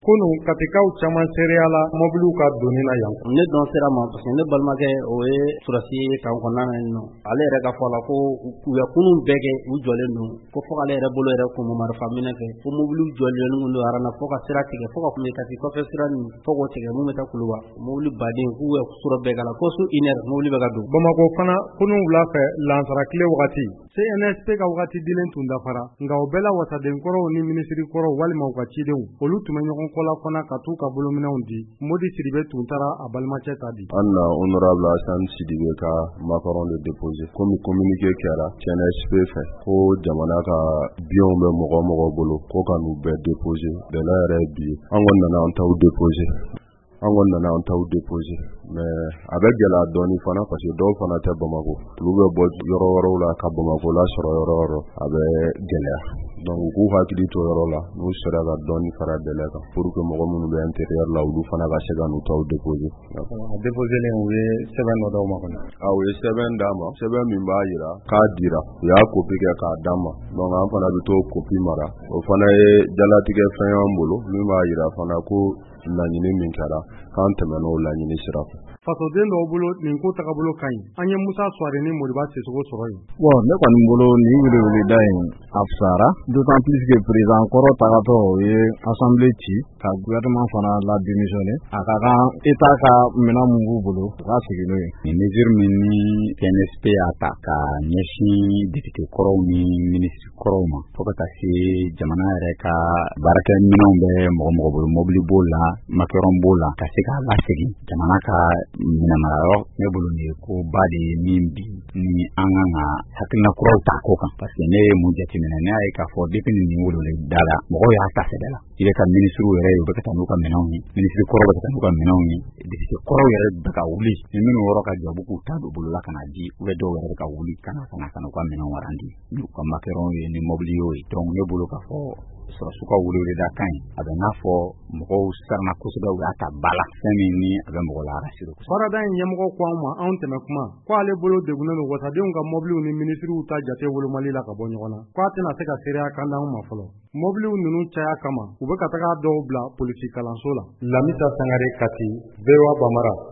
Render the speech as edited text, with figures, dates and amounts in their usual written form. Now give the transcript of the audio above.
Kunu katikaw caman seereya la mobiliw ka donni na yan. Ne dɔn sera ma parce que ne balimakɛ o ye surasi ye kan kɔnɔna na nɔ. Ale yɛrɛ ka fɔ la ko u ya kunun bɛɛ kɛ u jɔlen don ko fo ale yɛrɛ bolo yɛrɛ kun marifa minɛ fɛ ko mobiliw jɔlen don arana fo ka sira tigɛ fo ka kun kati kɔfɛ sira ni fo ko tigɛ mun bɛ taa Kuluba mobili baden k'u ya sura bɛɛ kala ko su iner mobili bɛ ka don. Bamako fana kunun wula fɛ lansara tile wagati CNSP ka wagati dilen tun dafara nka o bɛɛ la wasaden kɔrɔw ni minisiri kɔrɔw walima u ka cidenw olu tun bɛ ɲɔgɔn kɔla fana ka t'u ka bolominɛw di. Modi Sidibe tun taara a balimacɛ ta di. An na honorable Hassan Sidibe ka macaron de déposé comme communiqué kɛra CNSP fɛ ko jamana ka biɲɛw bɛ mɔgɔ bolo ko ka n'u bɛɛ déposé dɛlɛ yɛrɛ bi an kɔni nana an taw déposé mais a bɛ gɛlɛya dɔɔni fana parce que dɔw fana tɛ Bamako olu bɛ bɔ yɔrɔ wɛrɛw la ka Bamako la sɔrɔ yɔrɔ a bɛ gɛlɛya donc u k'u hakili to yɔrɔ la n'u sera ka dɔɔni fara dɛlɛ kan pour que mɔgɔ minnu bɛ intérieur la olu fana ka se ka n'u taw déposé. Déposé len u ye sɛbɛn dɔ d'aw ma kɔni. U ye sɛbɛn d'a ma sɛbɛn min b'a jira k'a dira u y'a copie kɛ k'a d'a ma donc an fana bɛ to copie mara o fana ye jalatigɛ fɛn y'an bolo min b'a jira fana ko laɲini min kɛra k'an tɛmɛna o laɲini sira fɛ. Fasoden dɔw bolo nin ko tagabolo ka ɲi an ye Musa Suware ni Modiba Sisoko sɔrɔ yen. Bon ne kɔni bolo nin weleweleda in a fisara d'autant plus que président kɔrɔ tagatɔ o ye assemblée ci ka gouvernement fana la démissionner a ka kan état ka minɛn mun b'u bolo u ka sigi n'o ye. Ni mesure min ni CNSP y'a ta ka ɲɛsin député kɔrɔw ni ministre kɔrɔw ma fo ka taa se jamana yɛrɛ ka baarakɛ minɛnw bɛ mɔgɔ bolo mobili b'o la macaron b'o la ka se k'a lasegin jamana ka minɛmarayɔrɔ ne bolo ni ye ko ba de ye min bi ni an kan ka hakilina kuraw ta ko kan parce que ne ye mun jateminɛ ne y'a ye k'a fɔ depuis nin wolole da la mɔgɔw y'a ta sɛbɛ la i bɛ ka ministre yɛrɛ ye u bɛ ka taa n'u ka minɛnw ye ministre kɔrɔw bɛ ka taa n'u ka minɛnw ye député kɔrɔw yɛrɛ bɛ ka wuli ni minnu yɔrɔ ka jabu k'u ta don bolola ka na di ou bien dɔw yɛrɛ bɛ ka wuli ka na u ka minɛnw warandi n'u ka macaron ye ni mobili y'o ye donc ne bolo k'a fɔ sɔrɔsiw ka weleweleda ka ɲi a bɛ n'a fɔ mɔgɔw siranna kosɛbɛ u y'a ta bala fɛn min ni a bɛ mɔgɔ la rassuré kosɛbɛ. Baarada in ɲɛmɔgɔ ko an ma anw tɛmɛ kuma ko ale bolo degunnen don wasadenw ka mobiliw ni minisiriw ta jate wolomali la ka bɔ ɲɔgɔn na k'a tɛna se ka seereya kan d'anw ma fɔlɔ. Mobiliw ninnu caya kama u bɛ ka taga dɔw bila polisi kalanso la. Lamisa Sangare Kati, VOA Bamara.